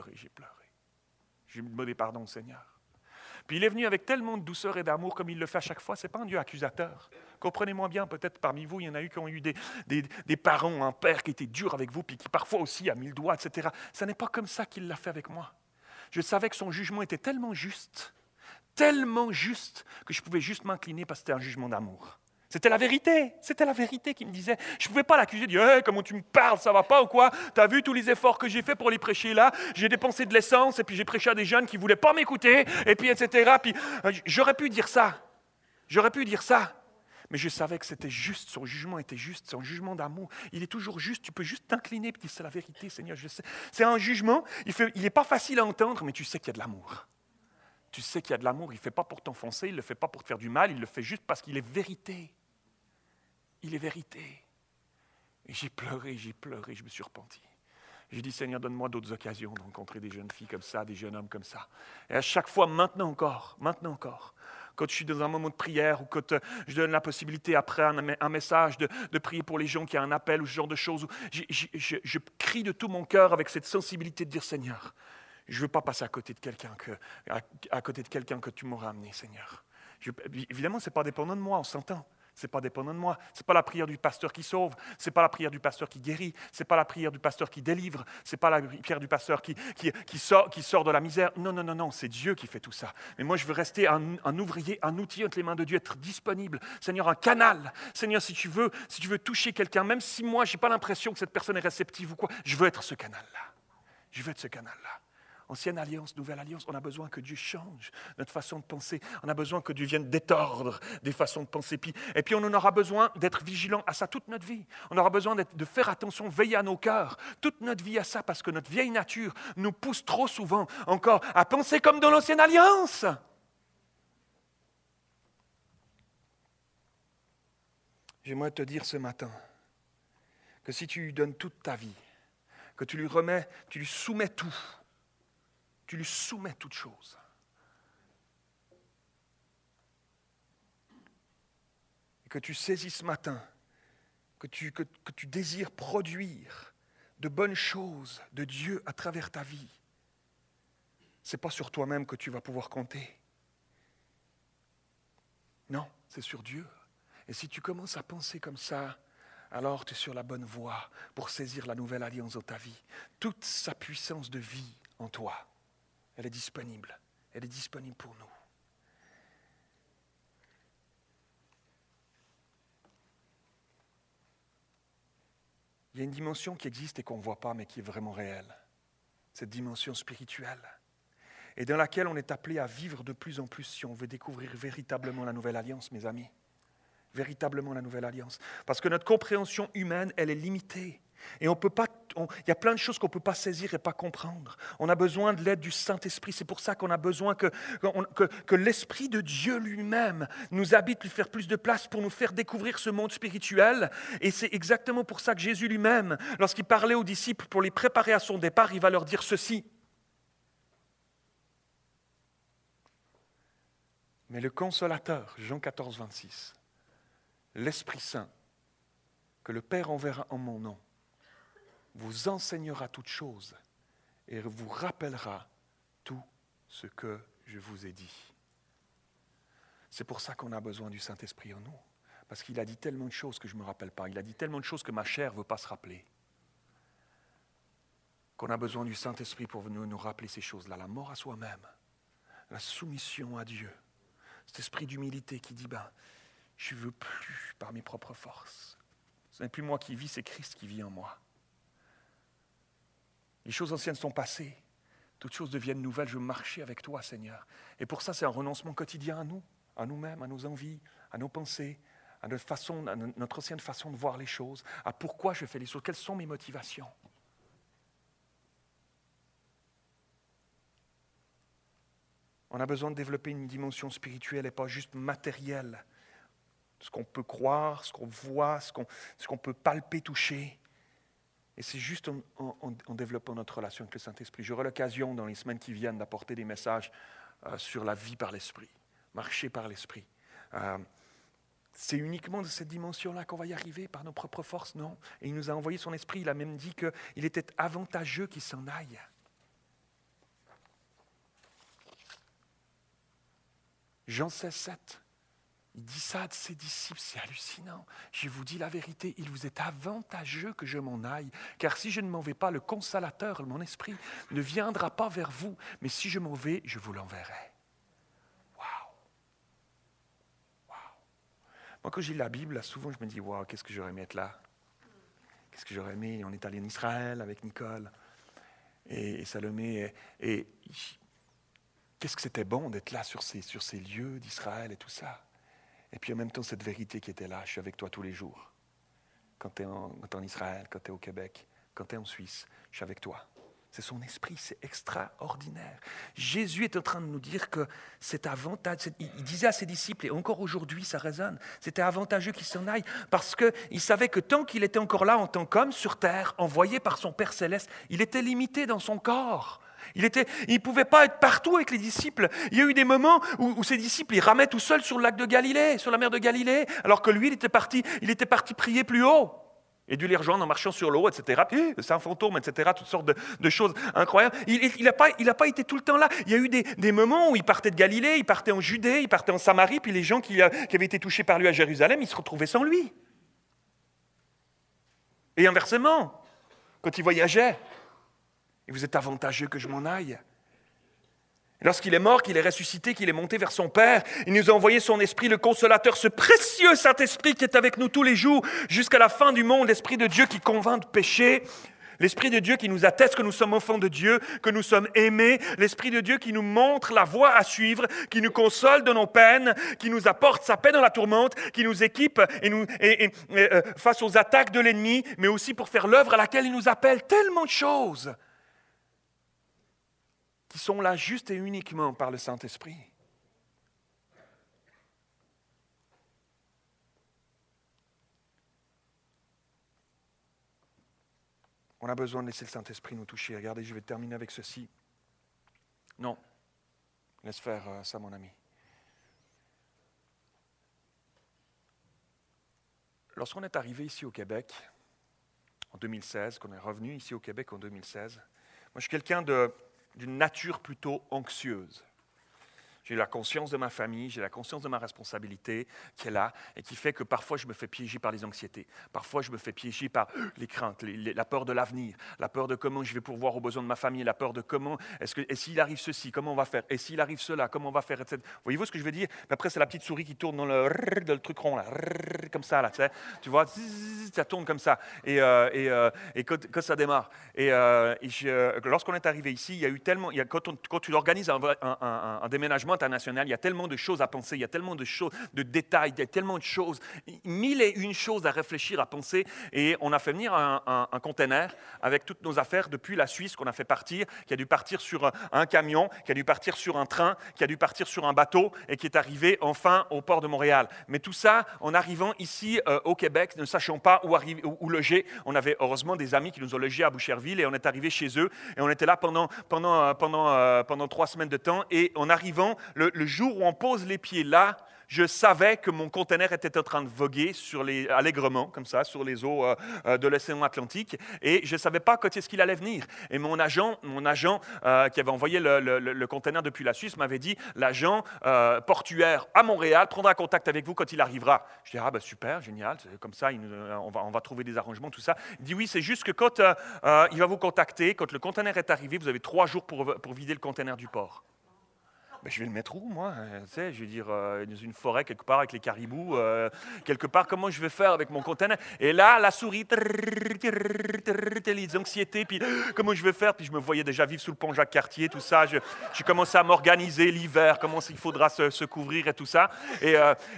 J'ai demandé pardon au Seigneur. Puis il est venu avec tellement de douceur et d'amour comme il le fait à chaque fois. Ce n'est pas un Dieu accusateur. Comprenez-moi bien, peut-être parmi vous, il y en a eu qui ont eu des parents, un père qui était dur avec vous, puis qui parfois aussi a mis le doigt, etc. Ce n'est pas comme ça qu'il l'a fait avec moi. Je savais que son jugement était tellement juste, que je pouvais juste m'incliner parce que c'était un jugement d'amour. C'était la vérité qui me disait. Je ne pouvais pas l'accuser de dire hey, « comment tu me parles, ça va pas ou quoi? Tu as vu tous les efforts que j'ai fait pour les prêcher là? J'ai dépensé de l'essence et puis j'ai prêché à des jeunes qui ne voulaient pas m'écouter et puis etc. » Puis j'aurais pu dire ça. Mais je savais que c'était juste, son jugement était juste, son jugement d'amour. Il est toujours juste, tu peux juste t'incliner et dire « c'est la vérité Seigneur, je sais. » C'est un jugement, il n'est pas facile à entendre, mais tu sais qu'il y a de l'amour. Tu sais qu'il y a de l'amour, il ne le fait pas pour t'enfoncer, il ne le fait pas pour te faire du mal, il le fait juste parce qu'il est vérité. Il est vérité. Et j'ai pleuré, je me suis repenti. J'ai dit, Seigneur, donne-moi d'autres occasions de rencontrer des jeunes filles comme ça, des jeunes hommes comme ça. Et à chaque fois, maintenant encore, quand je suis dans un moment de prière ou quand je donne la possibilité après un message de prier pour les gens qui a un appel ou ce genre de choses, je crie de tout mon cœur avec cette sensibilité de dire, Seigneur, je ne veux pas passer à côté de quelqu'un que tu m'auras amené, Seigneur. Évidemment, ce n'est pas dépendant de moi, on s'entend. Ce n'est pas dépendant de moi. Ce n'est pas la prière du pasteur qui sauve. Ce n'est pas la prière du pasteur qui guérit. Ce n'est pas la prière du pasteur qui délivre. Ce n'est pas la prière du pasteur qui sort de la misère. Non, c'est Dieu qui fait tout ça. Mais moi, je veux rester un ouvrier, un outil entre les mains de Dieu, être disponible. Seigneur, un canal. Seigneur, si tu veux toucher quelqu'un, même si moi, je n'ai pas l'impression que cette personne est réceptive ou quoi, je veux être ce canal-là. Ancienne alliance, nouvelle alliance, on a besoin que Dieu change notre façon de penser. On a besoin que Dieu vienne détordre des façons de penser. Et puis on en aura besoin d'être vigilant à ça toute notre vie. On aura besoin de faire attention, veiller à nos cœurs, toute notre vie à ça, parce que notre vieille nature nous pousse trop souvent encore à penser comme dans l'ancienne alliance. J'aimerais te dire ce matin que si tu lui donnes toute ta vie, que tu lui soumets tout, tu lui soumets toutes choses. Et que tu saisis ce matin, que tu désires produire de bonnes choses de Dieu à travers ta vie, ce n'est pas sur toi-même que tu vas pouvoir compter. Non, c'est sur Dieu. Et si tu commences à penser comme ça, alors tu es sur la bonne voie pour saisir la nouvelle alliance dans ta vie. Toute sa puissance de vie en toi, elle est disponible. Elle est disponible pour nous. Il y a une dimension qui existe et qu'on ne voit pas, mais qui est vraiment réelle. Cette dimension spirituelle. Et dans laquelle on est appelé à vivre de plus en plus si on veut découvrir véritablement la nouvelle alliance, mes amis. Véritablement la nouvelle alliance. Parce que notre compréhension humaine, elle est limitée. Et il y a plein de choses qu'on ne peut pas saisir et pas comprendre. On a besoin de l'aide du Saint-Esprit. C'est pour ça qu'on a besoin que l'Esprit de Dieu lui-même nous habite, lui faire plus de place pour nous faire découvrir ce monde spirituel. Et c'est exactement pour ça que Jésus lui-même, lorsqu'il parlait aux disciples pour les préparer à son départ, il va leur dire ceci. Mais le Consolateur, Jean 14, 26, l'Esprit Saint, que le Père enverra en mon nom, vous enseignera toutes choses et vous rappellera tout ce que je vous ai dit. C'est pour ça qu'on a besoin du Saint-Esprit en nous. Parce qu'il a dit tellement de choses que je ne me rappelle pas. Il a dit tellement de choses que ma chair ne veut pas se rappeler. Qu'on a besoin du Saint-Esprit pour venir nous rappeler ces choses-là. La mort à soi-même, la soumission à Dieu. Cet esprit d'humilité qui dit, je ne veux plus par mes propres forces. Ce n'est plus moi qui vis, c'est Christ qui vit en moi. Les choses anciennes sont passées. Toutes choses deviennent nouvelles. Je veux marcher avec toi, Seigneur. Et pour ça, c'est un renoncement quotidien à nous, à nous-mêmes, à nos envies, à nos pensées, à notre ancienne façon de voir les choses, à pourquoi je fais les choses, quelles sont mes motivations. On a besoin de développer une dimension spirituelle et pas juste matérielle. Ce qu'on peut croire, ce qu'on voit, ce qu'on peut palper, toucher. Et c'est juste en développant notre relation avec le Saint-Esprit. J'aurai l'occasion dans les semaines qui viennent d'apporter des messages sur la vie par l'Esprit, marcher par l'Esprit. C'est uniquement de cette dimension-là qu'on va y arriver par nos propres forces, non. Et il nous a envoyé son Esprit, il a même dit qu'il était avantageux qu'il s'en aille. Jean 16, 7. Il dit ça de ses disciples, c'est hallucinant. Je vous dis la vérité, il vous est avantageux que je m'en aille, car si je ne m'en vais pas, le Consolateur, mon esprit, ne viendra pas vers vous, mais si je m'en vais, je vous l'enverrai. Waouh! Moi, quand je lis la Bible, là, souvent, je me dis, waouh, qu'est-ce que j'aurais aimé être là? Qu'est-ce que j'aurais aimé? On est allé en Israël avec Nicole et Salomé, et qu'est-ce que c'était bon d'être là sur ces lieux d'Israël et tout ça. Et puis en même temps, cette vérité qui était là, je suis avec toi tous les jours. Quand tu es en Israël, quand tu es au Québec, quand tu es en Suisse, je suis avec toi. C'est son esprit, c'est extraordinaire. Jésus est en train de nous dire que c'est avantageux. Il disait à ses disciples, et encore aujourd'hui ça résonne, c'était avantageux qu'il s'en aille, parce qu'il savait que tant qu'il était encore là en tant qu'homme sur terre, envoyé par son Père Céleste, il était limité dans son corps. Il ne pouvait pas être partout avec les disciples. Il y a eu des moments où ses disciples ils ramaient tout seuls sur le lac de Galilée, sur la mer de Galilée, alors que lui, il était parti prier plus haut. Et dû les rejoindre en marchant sur l'eau, etc. C'est un fantôme, etc. Toutes sortes de choses incroyables. Il n'a pas été tout le temps là. Il y a eu des moments où il partait de Galilée, il partait en Judée, il partait en Samarie, puis les gens qui avaient été touchés par lui à Jérusalem, ils se retrouvaient sans lui. Et inversement, quand il voyageait, et vous êtes avantageux que je m'en aille. Et lorsqu'il est mort, qu'il est ressuscité, qu'il est monté vers son Père, il nous a envoyé son Esprit, le Consolateur, ce précieux Saint-Esprit qui est avec nous tous les jours, jusqu'à la fin du monde, l'Esprit de Dieu qui convainc de péché, l'Esprit de Dieu qui nous atteste que nous sommes enfants de Dieu, que nous sommes aimés, l'Esprit de Dieu qui nous montre la voie à suivre, qui nous console de nos peines, qui nous apporte sa paix dans la tourmente, qui nous équipe face aux attaques de l'ennemi, mais aussi pour faire l'œuvre à laquelle il nous appelle. Tellement de choses qui sont là juste et uniquement par le Saint-Esprit. On a besoin de laisser le Saint-Esprit nous toucher. Regardez, je vais terminer avec ceci. Non, laisse faire ça, mon ami. Lorsqu'on est arrivé ici au Québec, en en 2016, qu'on est revenu ici au Québec en 2016. Moi, je suis quelqu'un d'une nature plutôt anxieuse. J'ai la conscience de ma famille, j'ai la conscience de ma responsabilité qui est là et qui fait que parfois je me fais piéger par les anxiétés. Parfois je me fais piéger par les craintes, la peur de l'avenir, la peur de comment je vais pourvoir aux besoins de ma famille, la peur de comment, et s'il arrive ceci, comment on va faire, et s'il arrive cela, comment on va faire, etc. Voyez-vous ce que je veux dire? Après c'est la petite souris qui tourne dans le truc rond, là, comme ça, là, tu vois, ça tourne comme ça. Et quand ça démarre. Lorsqu'on est arrivé ici, il y a eu tellement, quand tu organises un déménagement international, il y a tellement de choses à penser, il y a tellement de choses, de détails, il y a tellement de choses, 1001 choses à réfléchir, à penser. Et on a fait venir un container avec toutes nos affaires depuis la Suisse qu'on a fait partir, qui a dû partir sur un camion, qui a dû partir sur un train, qui a dû partir sur un bateau et qui est arrivé enfin au port de Montréal. Mais tout ça, en arrivant ici au Québec, ne sachant pas où loger, on avait heureusement des amis qui nous ont logés à Boucherville et on est arrivé chez eux et on était là pendant 3 semaines de temps. Et en arrivant, le jour où on pose les pieds là, je savais que mon conteneur était en train de voguer allègrement, comme ça, sur les eaux de l'océan Atlantique, et je ne savais pas quand est-ce qu'il allait venir. Et mon agent qui avait envoyé le conteneur depuis la Suisse m'avait dit, l'agent portuaire à Montréal prendra contact avec vous quand il arrivera. Je dis, super, génial, comme ça, on va trouver des arrangements, tout ça. Il dit, oui, c'est juste que quand il va vous contacter, quand le conteneur est arrivé, vous avez 3 jours pour vider le conteneur du port. Ben, je vais le mettre où, moi? Je veux dire, dans une forêt, quelque part, avec les caribous, quelque part, comment je vais faire avec mon conteneur? Et là, la souris, les anxiétés, puis comment je vais faire? Puis je me voyais déjà vivre sous le pont Jacques-Cartier, tout ça. J'ai commencé à m'organiser l'hiver, comment il faudra se couvrir et tout ça. Et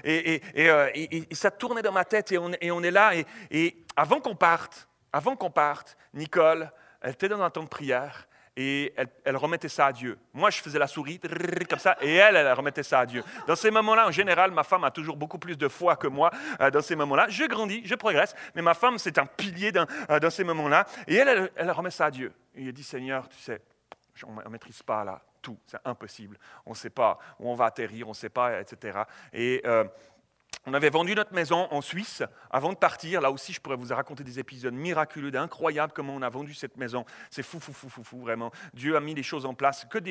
ça tournait dans ma tête, et on est là. Et avant qu'on parte, Nicole, elle était dans un temps de prière. Et elle remettait ça à Dieu. Moi, je faisais la souris, comme ça, et elle remettait ça à Dieu. Dans ces moments-là, en général, ma femme a toujours beaucoup plus de foi que moi. Dans ces moments-là, je grandis, je progresse, mais ma femme, c'est un pilier dans ces moments-là. Et elle remet ça à Dieu. Et elle dit, Seigneur, tu sais, on ne maîtrise pas là tout, c'est impossible. On ne sait pas où on va atterrir, on ne sait pas, etc. Et on avait vendu notre maison en Suisse avant de partir. Là aussi, je pourrais vous raconter des épisodes miraculeux, incroyables, comment on a vendu cette maison. C'est fou, vraiment. Dieu a mis les choses en place, que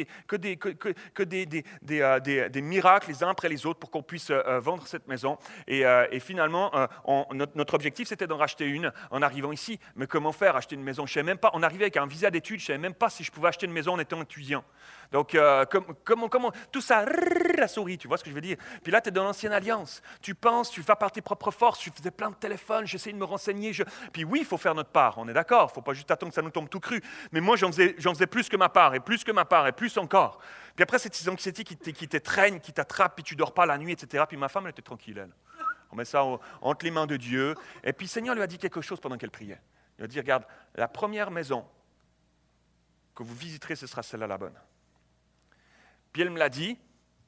des miracles les uns après les autres pour qu'on puisse vendre cette maison. Et finalement, notre objectif, c'était d'en racheter une en arrivant ici. Mais comment faire, acheter une maison? Je ne savais même pas. On arrivait avec un visa d'études, je ne savais même pas si je pouvais acheter une maison en étant étudiant. Donc, comment tout ça, la souris, tu vois ce que je veux dire? Puis là, tu es dans l'ancienne alliance. Tu penses, tu vas par tes propres forces, tu faisais plein de téléphones, j'essayais de me renseigner. Puis oui, il faut faire notre part, on est d'accord, il ne faut pas juste attendre que ça nous tombe tout cru. Mais moi, j'en faisais plus que ma part, et plus que ma part, et plus encore. Puis après, cette anxiété qui t'étreigne, qui t'attrape, puis tu ne dors pas la nuit, etc. Puis ma femme, elle était tranquille, elle. On met ça entre les mains de Dieu. Et puis le Seigneur lui a dit quelque chose pendant qu'elle priait. Il a dit, regarde, la première maison que vous visiterez, ce sera celle-là la bonne. Puis elle me l'a dit.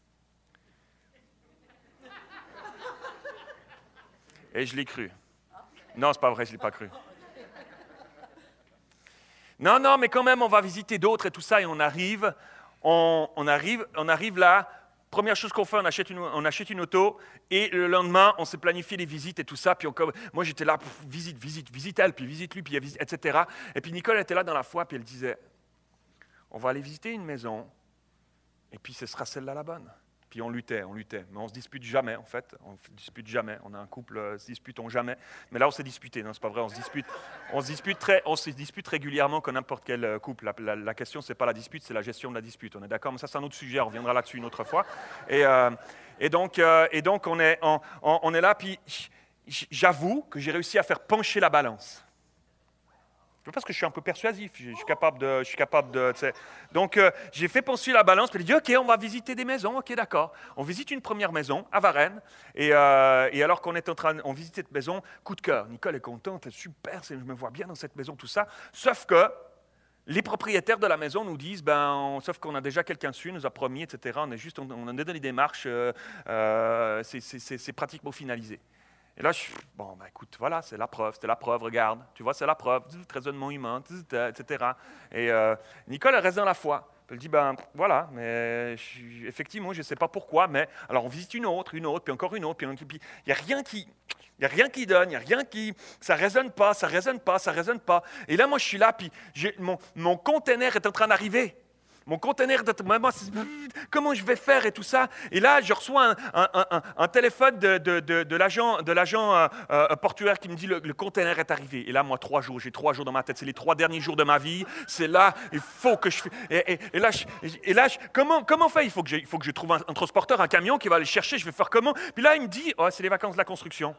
Et je l'ai cru. Non, c'est pas vrai, je ne l'ai pas cru. Non, mais quand même, on va visiter d'autres et tout ça, et on arrive là. Première chose qu'on fait, on achète une auto, et le lendemain, on s'est planifié les visites et tout ça. Puis moi, j'étais là, visite elle, puis visite lui, puis etc. Et puis Nicole était là dans la foi, puis elle disait, on va aller visiter une maison, et puis ce sera celle-là la bonne. Puis on luttait, mais on ne se dispute jamais en fait, on a un couple, se disputons jamais, mais là on s'est disputé, non c'est pas vrai, on se dispute régulièrement comme n'importe quel couple, la question c'est pas la dispute, c'est la gestion de la dispute, on est d'accord, mais ça c'est un autre sujet, on reviendra là-dessus une autre fois, et donc on est là, puis j'avoue que j'ai réussi à faire pencher la balance. Parce que je suis un peu persuasif, je suis capable de tu sais. Donc, j'ai fait pencher la balance, puis j'ai dit, OK, on va visiter des maisons, OK, d'accord. On visite une première maison à Varennes, et alors qu'on est on visite cette maison, coup de cœur. Nicole est contente, super, je me vois bien dans cette maison, tout ça. Sauf que les propriétaires de la maison nous disent, sauf qu'on a déjà quelqu'un dessus, nous a promis, etc. On est dans les démarches, c'est pratiquement finalisé. Et là, écoute, voilà, c'était la preuve, regarde, tu vois, c'est la preuve, raisonnement humain, etc. Et Nicole, elle reste dans la foi. Elle dit, voilà, mais effectivement, je ne sais pas pourquoi, mais alors on visite une autre, puis encore une autre, puis il n'y a rien Il n'y a rien qui donne, il n'y a rien qui... Ça ne résonne pas, ça ne résonne pas, ça ne résonne pas. Et là, moi, je suis là, puis mon conteneur est en train d'arriver. Mon conteneur, comment je vais faire et tout ça. Et là, je reçois un téléphone de l'agent portuaire qui me dit le conteneur est arrivé. Et là, moi, j'ai 3 jours dans ma tête. C'est les 3 derniers jours de ma vie. C'est là, il faut que je... Et là, comment faire? Il faut que je trouve un transporteur, un camion qui va aller chercher. Je vais faire comment? Puis là, il me dit, c'est les vacances de la construction.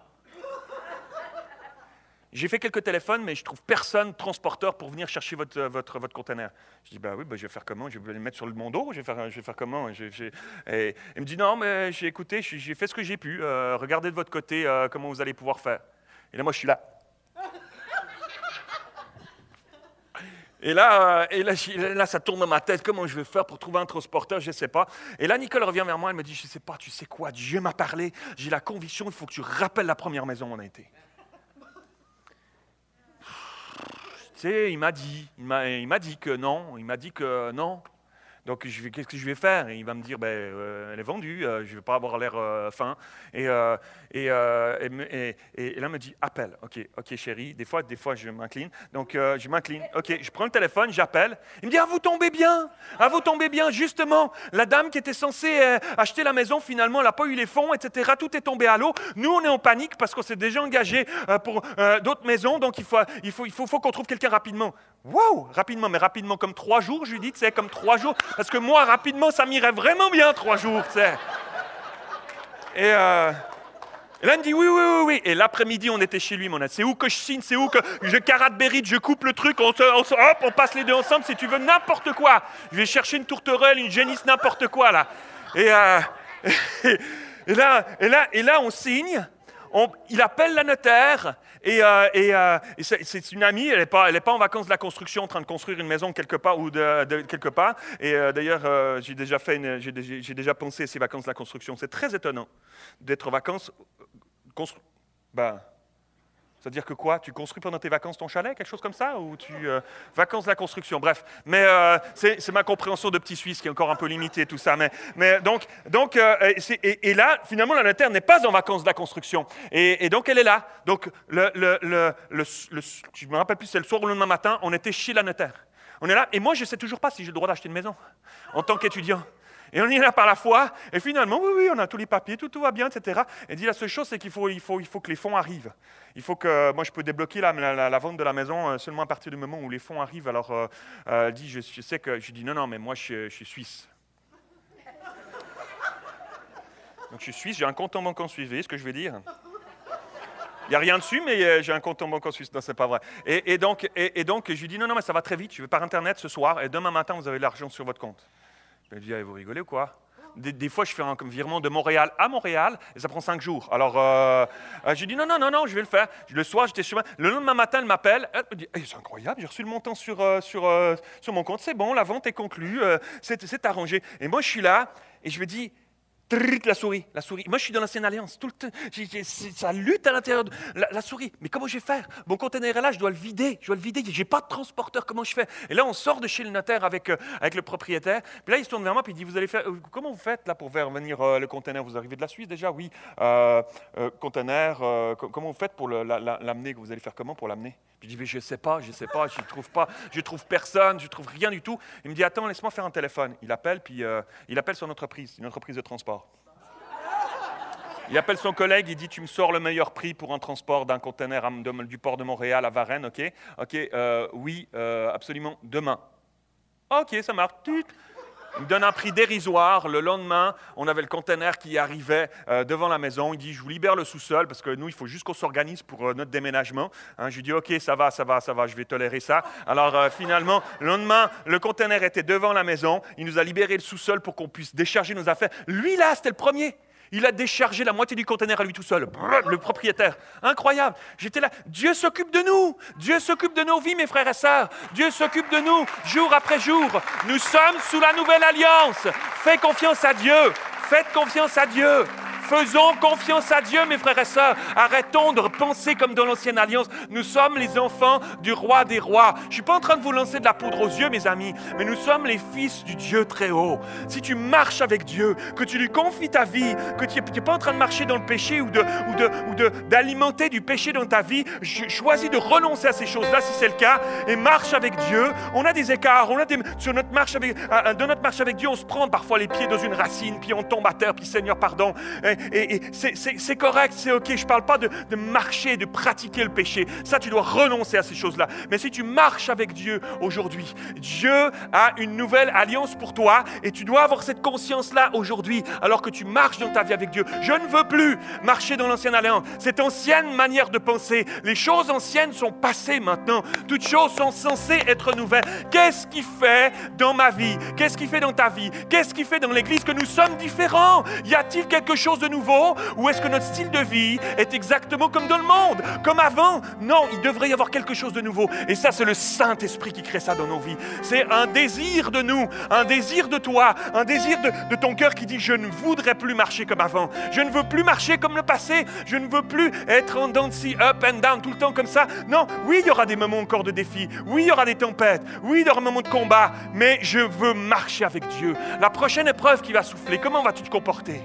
J'ai fait quelques téléphones, mais je ne trouve personne transporteur pour venir chercher votre conteneur. Je dis, je vais faire comment? Je vais le mettre sur mon dos? Je vais faire comment? Et il me dit, non, mais j'ai écouté, j'ai fait ce que j'ai pu. Regardez de votre côté comment vous allez pouvoir faire. Et là, moi, je suis là. Et là, ça tourne dans ma tête. Comment je vais faire pour trouver un transporteur? Je ne sais pas. Et là, Nicole revient vers moi. Elle me dit, je ne sais pas, tu sais quoi? Dieu m'a parlé. J'ai la conviction, il faut que tu rappelles la première maison où on a été. Tu sais, il m'a dit que non. Donc, qu'est-ce que je vais faire? Et il va me dire, elle est vendue, je ne vais pas avoir l'air fin. Et là, il me dit, appelle. Ok, chérie. Des fois, je m'incline. Donc, je m'incline. Ok, je prends le téléphone, j'appelle. Il me dit, vous tombez bien. Justement, la dame qui était censée acheter la maison, finalement, elle n'a pas eu les fonds, etc. Tout est tombé à l'eau. Nous, on est en panique parce qu'on s'est déjà engagé pour d'autres maisons. Donc, il faut qu'on trouve quelqu'un rapidement. Wow, rapidement, mais rapidement, comme 3 jours, je lui dis, tu sais, comme 3 jours. Parce que moi, rapidement, ça m'irait vraiment bien 3 jours, tu sais. Et là, il me dit oui. Et l'après-midi, on était chez lui, mon ami. C'est où que je signe, c'est où que je carate Bérite, je coupe le truc, on passe les deux ensemble, si tu veux, n'importe quoi. Je vais chercher une tourterelle, une génisse, n'importe quoi, là. Et là, on signe. Il appelle la notaire et c'est une amie, elle n'est pas en vacances de la construction en train de construire une maison quelque part ou de quelque part. Et d'ailleurs, j'ai déjà pensé à ces vacances de la construction. C'est très étonnant d'être en vacances. C'est-à-dire que quoi? Tu construis pendant tes vacances ton chalet, quelque chose comme ça? Ou vacances de la construction, bref. Mais c'est ma compréhension de petit Suisse qui est encore un peu limitée, tout ça. Mais donc là, finalement, la notaire n'est pas en vacances de la construction. Et donc, elle est là. Donc, je ne me rappelle plus, c'est le soir ou le lendemain matin, on était chez la notaire. On est là, et moi, je ne sais toujours pas si j'ai le droit d'acheter une maison en tant qu'étudiant. Et on y est là par la foi, et finalement, oui, on a tous les papiers, tout va bien, etc. Et dit la seule chose, c'est qu'il faut que les fonds arrivent. Il faut que, moi, je peux débloquer la vente de la maison seulement à partir du moment où les fonds arrivent. Alors, dit, je dis, non, mais moi, je suis suisse. Donc, je suis suisse, j'ai un compte en banque en Suisse, vous voyez ce que je veux dire? Il n'y a rien dessus, mais j'ai un compte en banque en Suisse. Non, c'est pas vrai. Et donc, je lui dis, non, mais ça va très vite, je vais par Internet ce soir, et demain matin, vous avez l'argent sur votre compte. Je lui dis, vous rigolez ou quoi? Des fois, je fais un virement de Montréal à Montréal et ça prend 5 jours. Alors, je lui dis, non, je vais le faire. Le soir, j'étais sur... Le lendemain matin, elle m'appelle. Elle me dit, c'est incroyable, j'ai reçu le montant sur mon compte. C'est bon, la vente est conclue, c'est arrangé. Et moi, je suis là et je me dis, la souris. Moi, je suis dans l'Ancienne Alliance. Tout le temps, ça lutte à l'intérieur de la souris. Mais comment je vais faire? Mon conteneur est là, je dois le vider. Je n'ai pas de transporteur. Comment je fais? Et là, on sort de chez le notaire avec le propriétaire. Puis là, il se tourne vers moi et il dit, vous allez faire, comment vous faites là pour faire venir le conteneur? Vous arrivez de la Suisse déjà? Oui. Conteneur, comment vous faites pour l'amener? Vous allez faire comment pour l'amener? Puis je dis, je ne sais pas, je trouve personne, je trouve rien du tout. Il me dit, attends, laisse-moi faire un téléphone. Il appelle, puis il appelle son entreprise, une entreprise de transport. Il appelle son collègue, il dit, tu me sors le meilleur prix pour un transport d'un conteneur du port de Montréal à Varennes, ok? Oui, absolument, demain. Ok, ça marche. Il me donne un prix dérisoire. Le lendemain, on avait le conteneur qui arrivait devant la maison. Il dit, je vous libère le sous-sol parce que nous, il faut juste qu'on s'organise pour notre déménagement. Je lui dis, ok, ça va, je vais tolérer ça. Alors finalement, le lendemain, le conteneur était devant la maison. Il nous a libéré le sous-sol pour qu'on puisse décharger nos affaires. Lui, là, c'était le premier. Il a déchargé la moitié du conteneur à lui tout seul, le propriétaire. Incroyable. J'étais là. Dieu s'occupe de nous. Dieu s'occupe de nos vies, mes frères et sœurs. Dieu s'occupe de nous, jour après jour. Nous sommes sous la nouvelle alliance. Fais confiance à Dieu. Faites confiance à Dieu. Faisons confiance à Dieu, mes frères et sœurs. Arrêtons de penser comme dans l'ancienne alliance. Nous sommes les enfants du roi des rois. Je ne suis pas en train de vous lancer de la poudre aux yeux, mes amis, mais nous sommes les fils du Dieu très haut. Si tu marches avec Dieu, que tu lui confies ta vie, que tu n'es pas en train de marcher dans le péché ou d'alimenter du péché dans ta vie, choisis de renoncer à ces choses-là si c'est le cas et marche avec Dieu. On a des écarts, dans notre marche avec Dieu, on se prend parfois les pieds dans une racine, puis on tombe à terre, puis Seigneur, pardon. Et c'est correct, c'est ok. Je ne parle pas de marcher, de pratiquer le péché. Ça, tu dois renoncer à ces choses-là. Mais si tu marches avec Dieu aujourd'hui, Dieu a une nouvelle alliance pour toi et tu dois avoir cette conscience-là aujourd'hui, alors que tu marches dans ta vie avec Dieu. Je ne veux plus marcher dans l'ancienne alliance. Cette ancienne manière de penser, les choses anciennes sont passées maintenant. Toutes choses sont censées être nouvelles. Qu'est-ce qui fait dans ma vie? Qu'est-ce qui fait dans ta vie? Qu'est-ce qui fait dans l'Église que nous sommes différents? Y a-t-il quelque chose de nouveau? Ou est-ce que notre style de vie est exactement comme dans le monde? Comme avant? Non, il devrait y avoir quelque chose de nouveau. Et ça, c'est le Saint-Esprit qui crée ça dans nos vies. C'est un désir de nous, un désir de toi, un désir de ton cœur qui dit « Je ne voudrais plus marcher comme avant. Je ne veux plus marcher comme le passé. Je ne veux plus être en dents de scie, up and down, tout le temps comme ça. » Non, oui, il y aura des moments encore de défi. Oui, il y aura des tempêtes. Oui, il y aura des moments de combat. Mais je veux marcher avec Dieu. La prochaine épreuve qui va souffler, comment vas-tu te comporter?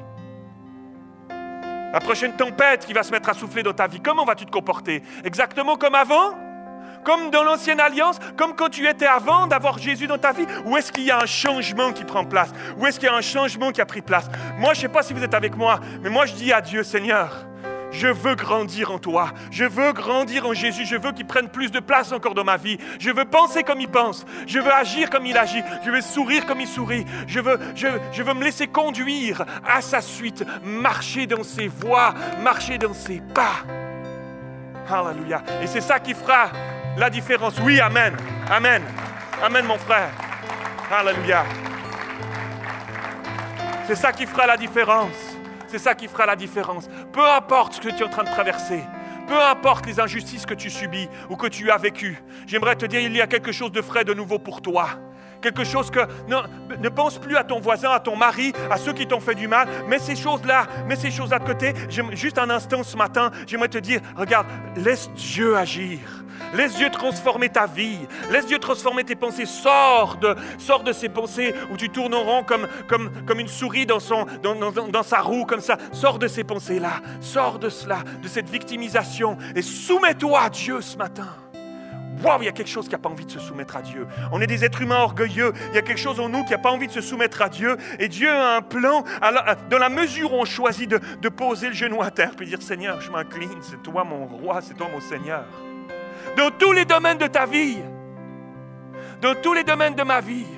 La prochaine tempête qui va se mettre à souffler dans ta vie, comment vas-tu te comporter? Exactement comme avant? Comme dans l'ancienne alliance? Comme quand tu étais avant d'avoir Jésus dans ta vie? Ou est-ce qu'il y a un changement qui prend place? Ou est-ce qu'il y a un changement qui a pris place? Moi, je ne sais pas si vous êtes avec moi, mais moi je dis à Dieu, Seigneur, je veux grandir en toi. Je veux grandir en Jésus. Je veux qu'il prenne plus de place encore dans ma vie. Je veux penser comme il pense. Je veux agir comme il agit. Je veux sourire comme il sourit. Je veux me laisser conduire à sa suite. Marcher dans ses voies. Marcher dans ses pas. Alléluia. Et c'est ça qui fera la différence. Oui, amen. Amen. Amen, mon frère. Alléluia. C'est ça qui fera la différence. C'est ça qui fera la différence. Peu importe ce que tu es en train de traverser, peu importe les injustices que tu subis ou que tu as vécues, j'aimerais te dire, il y a quelque chose de frais, de nouveau pour toi. Quelque chose que... Non, ne pense plus à ton voisin, à ton mari, à ceux qui t'ont fait du mal. Mets ces choses-là de côté. Juste un instant ce matin, j'aimerais te dire, regarde, laisse Dieu agir. Laisse Dieu transformer ta vie. Laisse Dieu transformer tes pensées. Sors de ces pensées où tu tournes en rond comme une souris dans sa roue, comme ça. Sors de ces pensées-là. Sors de cela, de cette victimisation. Et soumets-toi à Dieu ce matin. Wow, il y a quelque chose qui n'a pas envie de se soumettre à Dieu. On est des êtres humains orgueilleux. Il y a quelque chose en nous qui n'a pas envie de se soumettre à Dieu. Et Dieu a un plan. Alors, dans la mesure où on choisit de poser le genou à terre, puis dire, Seigneur, je m'incline. C'est toi mon roi, c'est toi mon Seigneur. Dans tous les domaines de ta vie. Dans tous les domaines de ma vie.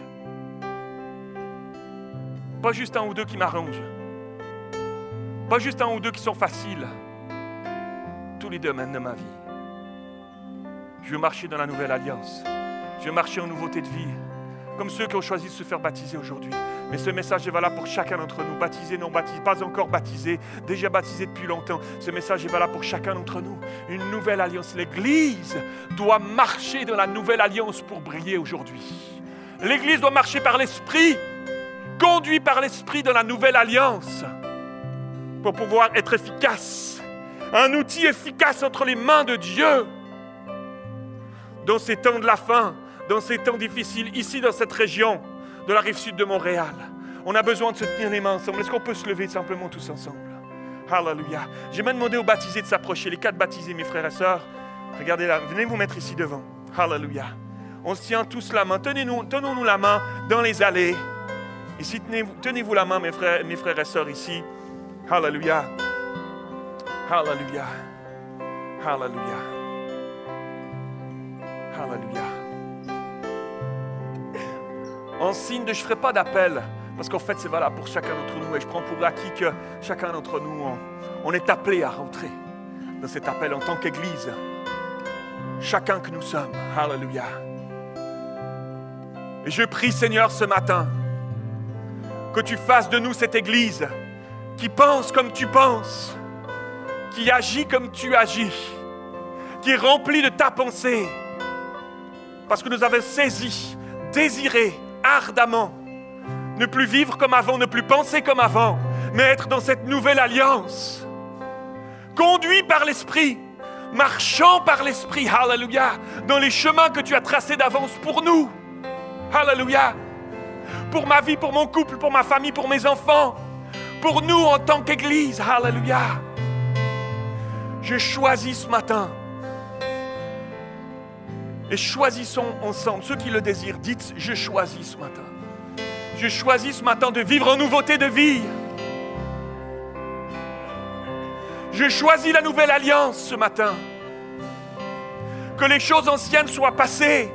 Pas juste un ou deux qui m'arrangent. Pas juste un ou deux qui sont faciles. Tous les domaines de ma vie. Je veux marcher dans la nouvelle alliance. Je veux marcher en nouveauté de vie. Comme ceux qui ont choisi de se faire baptiser aujourd'hui. Mais ce message est valable pour chacun d'entre nous. Baptisé, non baptisé, pas encore baptisé, déjà baptisé depuis longtemps. Ce message est valable pour chacun d'entre nous. Une nouvelle alliance. L'Église doit marcher dans la nouvelle alliance pour briller aujourd'hui. L'Église doit marcher par l'Esprit, conduit par l'Esprit dans la nouvelle alliance pour pouvoir être efficace. Un outil efficace entre les mains de Dieu. Dans ces temps de la fin, dans ces temps difficiles, ici dans cette région de la rive sud de Montréal, on a besoin de se tenir les mains ensemble. Est-ce qu'on peut se lever simplement tous ensemble? Alléluia. J'aimerais demander aux baptisés de s'approcher, les 4 baptisés, mes frères et sœurs. Regardez là, venez vous mettre ici devant. Alléluia. On se tient tous la main. Tenons-nous la main dans les allées. Ici, tenez-vous la main, mes frères et sœurs, ici. Alléluia. Alléluia. Alléluia. Alléluia. En signe de je ne ferai pas d'appel, parce qu'en fait c'est valable pour chacun d'entre nous, et je prends pour acquis que chacun d'entre nous, on est appelé à rentrer dans cet appel en tant qu'Église. Chacun que nous sommes. Alléluia. Et je prie, Seigneur, ce matin, que tu fasses de nous cette Église qui pense comme tu penses, qui agit comme tu agis, qui est remplie de ta pensée, parce que nous avons saisi, désiré ardemment, ne plus vivre comme avant, ne plus penser comme avant, mais être dans cette nouvelle alliance. Conduit par l'Esprit, marchant par l'Esprit, alléluia, dans les chemins que tu as tracés d'avance pour nous. Alléluia. Pour ma vie, pour mon couple, pour ma famille, pour mes enfants, pour nous en tant qu'Église. Alléluia. Je choisis ce matin. Et choisissons ensemble, ceux qui le désirent, dites, je choisis ce matin. Je choisis ce matin de vivre en nouveauté de vie. Je choisis la nouvelle alliance ce matin. Que les choses anciennes soient passées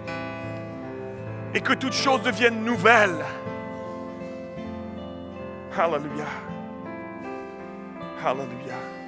et que toutes choses deviennent nouvelles. Alléluia. Alléluia.